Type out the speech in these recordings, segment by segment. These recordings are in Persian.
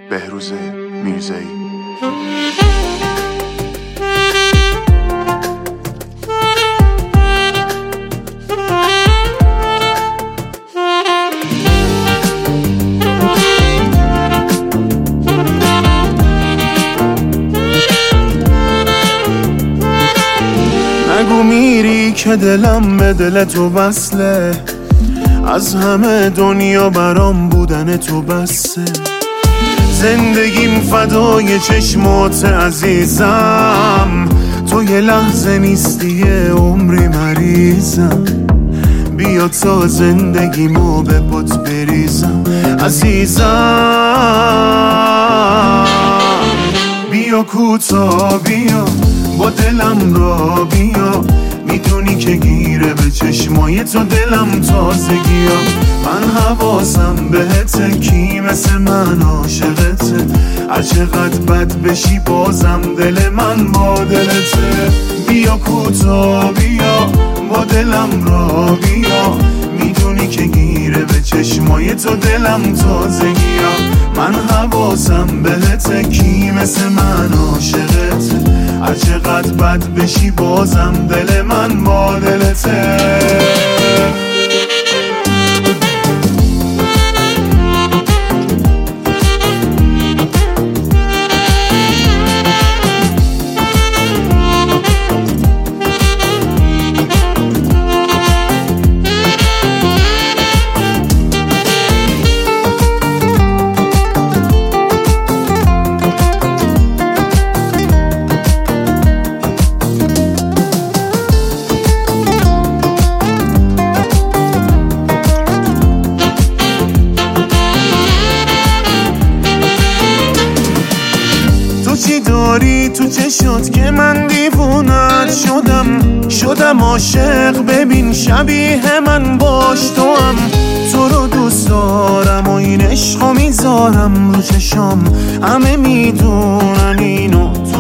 بهروز میرزایی. نگو میری که دلم به دل تو وصله، از همه دنیا برام بودن تو بسه. زندگیم فدای چشمات عزیزم، تو یه لحظه نیستی یه عمری مریضم. بیا تا زندگیمو به پات بریزم عزیزم. بیا کوتا بیا با دلم را بیا، میدونی که گیره به چشمای تو دلم تازگیا. من حواسم بهته، کی مثل من عاشقته. هرچقدر بد بشی بازم دل من با دلته. بیا کوتا بیا با دلم را بیا، میدونی که گیره به چشمای تو دلم تازگیا. من حواسم بهته، کی مثل من عاشقته. هرچقدر بد بشی بازم دل من با دلته. چی داری تو چشات که من دیوونت شدم عاشق. ببین شبیه من باش تو هم، تو رو دوست دارم و این عشقو میذارم رو چشام. همه میدونن اینو، تو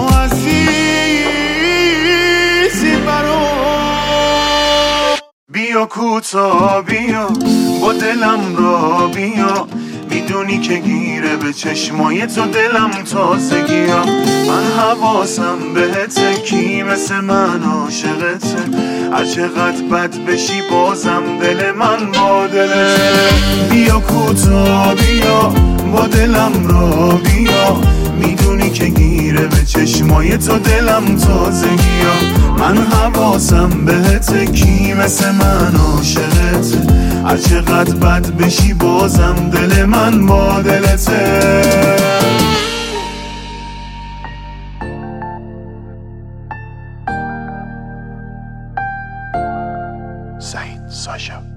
عزیزی برام. بیا کوتا بیا با دلم را بیا، میدونی که گیره به چشمای تو دلم تازگیا. من حواسم بهته، کی مثل من عاشقته. هرچقدر بد بشی بازم دل من با دلته. بیا کوتا بیا با دلم را بیا، میدونی که گیره به چشمای تو دلم تازگیا. من حواسم بهته، کی مثل من عاشقته. هرچقدر بد بشی بازم دل من با دلته. سعید ساشا.